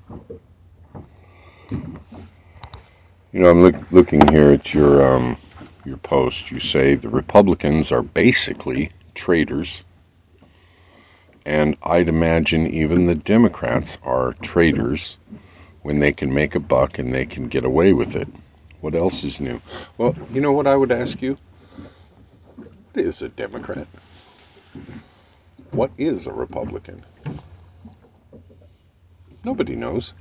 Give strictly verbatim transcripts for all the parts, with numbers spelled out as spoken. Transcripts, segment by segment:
You know, I'm look, looking here at your um, your post. You say the Republicans are basically traitors, and I'd imagine even the Democrats are traitors when they can make a buck and they can get away with it. What else is new? Well, you know what I would ask you? What is a Democrat? What is a Republican? Nobody knows.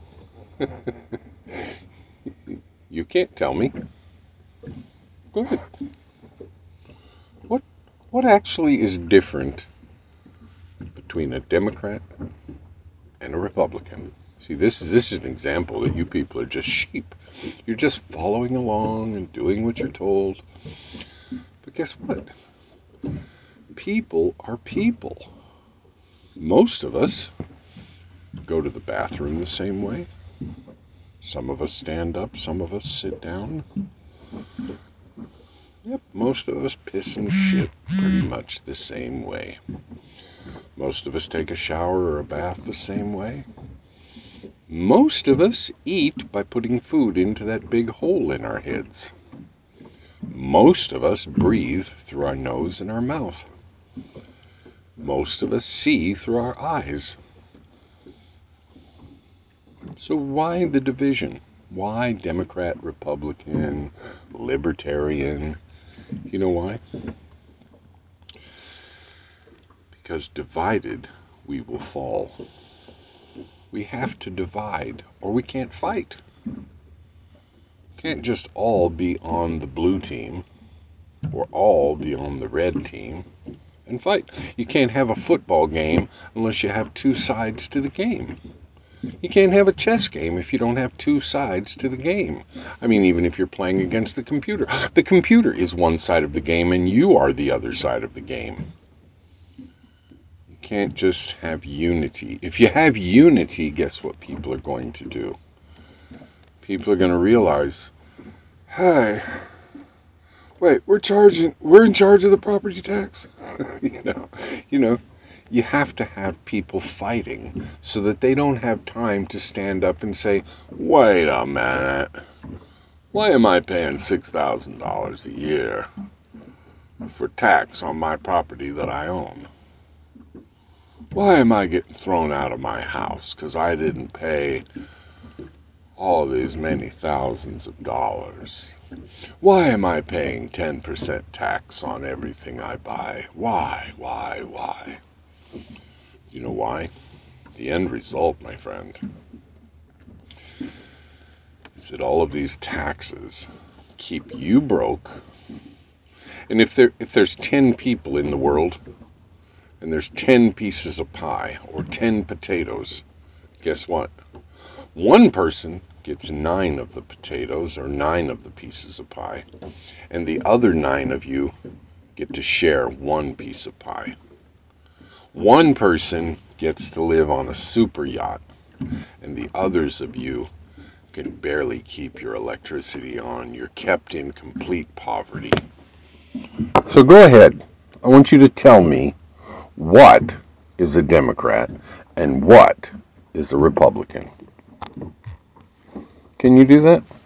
You can't tell me. Go ahead. What what actually is different between a Democrat and a Republican? See, this is this is an example that you people are just sheep. You're just following along and doing what you're told. But guess what? People are people. Most of us go to the bathroom the same way. Some of us stand up, some of us sit down. Yep, most of us piss and shit pretty much the same way. Most of us take a shower or a bath the same way. Most of us eat by putting food into that big hole in our heads. Most of us breathe through our nose and our mouth. Most of us see through our eyes. So why the division? Why Democrat, Republican, Libertarian? You know why? Because divided, we will fall. We have to divide, or we can't fight. Can't just all be on the blue team, or all be on the red team, and fight. You can't have a football game unless you have two sides to the game. You can't have a chess game if you don't have two sides to the game. I mean, even if you're playing against the computer. The computer is one side of the game, and you are the other side of the game. You can't just have unity. If you have unity, guess what people are going to do? People are going to realize, hey, wait, we're charging, we're in charge of the property tax. you know, you know. You have to have people fighting so that they don't have time to stand up and say, wait a minute, why am I paying six thousand dollars a year for tax on my property that I own? Why am I getting thrown out of my house because I didn't pay all these many thousands of dollars? Why am I paying ten percent tax on everything I buy? Why, why, why? You know why? The end result, my friend, is that all of these taxes keep you broke. And if there if there's ten people in the world and there's ten pieces of pie or ten potatoes, guess what? One person gets nine of the potatoes or nine of the pieces of pie, and the other nine of you get to share one piece of pie. One person gets to live on a super yacht, and the others of you can barely keep your electricity on. You're kept in complete poverty. So go ahead. I want you to tell me what is a Democrat and what is a Republican. Can you do that?